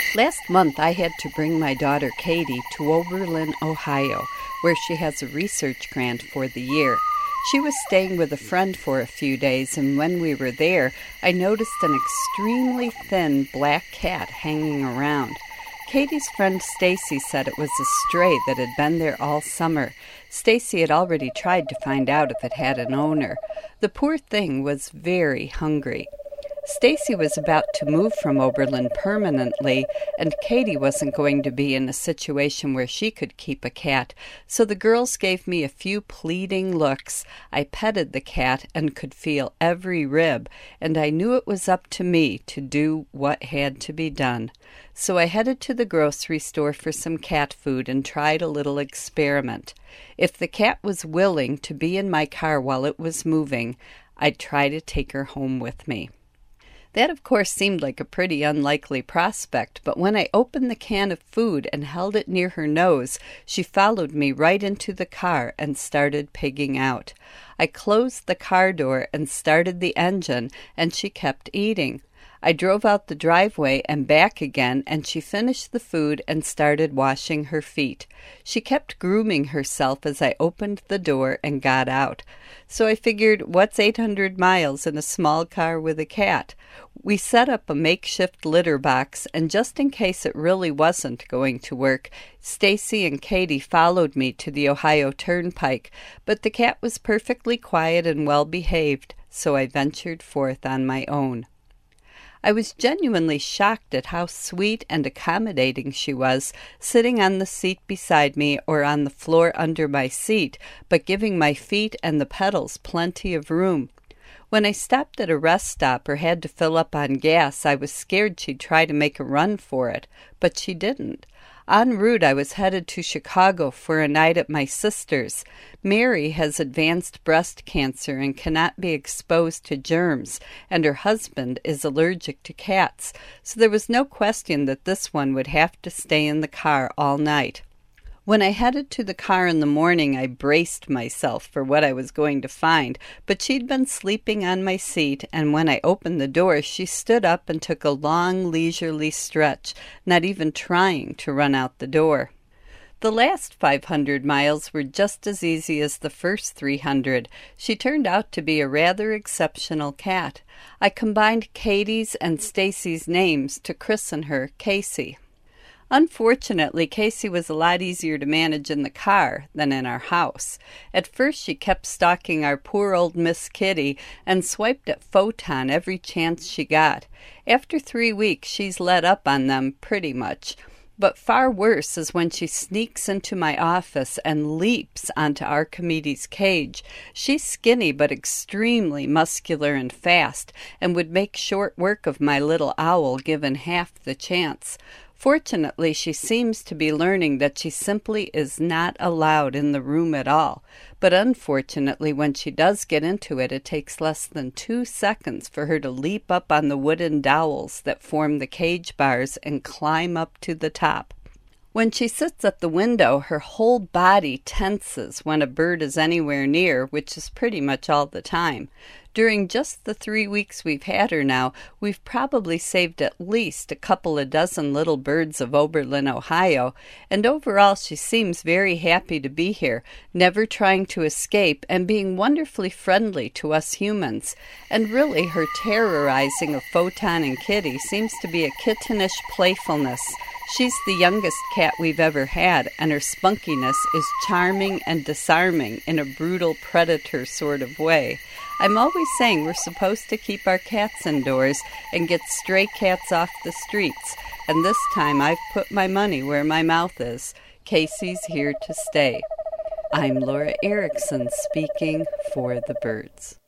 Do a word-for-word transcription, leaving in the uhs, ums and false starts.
Last month, I had to bring my daughter Katie to Oberlin, Ohio, where she has a research grant for the year. She was staying with a friend for a few days, and when we were there, I noticed an extremely thin black cat hanging around. Katie's friend Stacy said it was a stray that had been there all summer. Stacy had already tried to find out if it had an owner. The poor thing was very hungry. Stacy was about to move from Oberlin permanently, and Katie wasn't going to be in a situation where she could keep a cat, so the girls gave me a few pleading looks. I petted the cat and could feel every rib, and I knew it was up to me to do what had to be done. So I headed to the grocery store for some cat food and tried a little experiment. If the cat was willing to be in my car while it was moving, I'd try to take her home with me. That, of course, seemed like a pretty unlikely prospect, but when I opened the can of food and held it near her nose, she followed me right into the car and started pigging out. I closed the car door and started the engine, and she kept eating. I drove out the driveway and back again, and she finished the food and started washing her feet. She kept grooming herself as I opened the door and got out. So I figured, what's eight hundred miles in a small car with a cat? We set up a makeshift litter box, and just in case it really wasn't going to work, Stacy and Katie followed me to the Ohio Turnpike, but the cat was perfectly quiet and well behaved, so I ventured forth on my own. I was genuinely shocked at how sweet and accommodating she was, sitting on the seat beside me or on the floor under my seat, but giving my feet and the pedals plenty of room. When I stopped at a rest stop or had to fill up on gas, I was scared she'd try to make a run for it, but she didn't. En route, I was headed to Chicago for a night at my sister's. Mary has advanced breast cancer and cannot be exposed to germs, and her husband is allergic to cats, so there was no question that this one would have to stay in the car all night. When I headed to the car in the morning, I braced myself for what I was going to find, but she'd been sleeping on my seat, and when I opened the door, she stood up and took a long, leisurely stretch, not even trying to run out the door. The last five hundred miles were just as easy as the first three hundred. She turned out to be a rather exceptional cat. I combined Katie's and Stacy's names to christen her Casey. Unfortunately, Casey was a lot easier to manage in the car than in our house. At first, she kept stalking our poor old Miss Kitty and swiped at Photon every chance she got. After three weeks, she's let up on them pretty much. But far worse is when she sneaks into my office and leaps onto Archimedes' cage. She's skinny but extremely muscular and fast, and would make short work of my little owl given half the chance. Fortunately, she seems to be learning that she simply is not allowed in the room at all. But unfortunately, when she does get into it, it takes less than two seconds for her to leap up on the wooden dowels that form the cage bars and climb up to the top. When she sits at the window, her whole body tenses when a bird is anywhere near, which is pretty much all the time. During just the three weeks we've had her now, we've probably saved at least a couple of dozen little birds of Oberlin, Ohio, and overall she seems very happy to be here, never trying to escape and being wonderfully friendly to us humans. And really, her terrorizing of Photon and Kitty seems to be a kittenish playfulness. She's the youngest cat we've ever had, and her spunkiness is charming and disarming in a brutal predator sort of way. I'm always saying we're supposed to keep our cats indoors and get stray cats off the streets, and this time I've put my money where my mouth is. Casey's here to stay. I'm Laura Erickson speaking for the birds.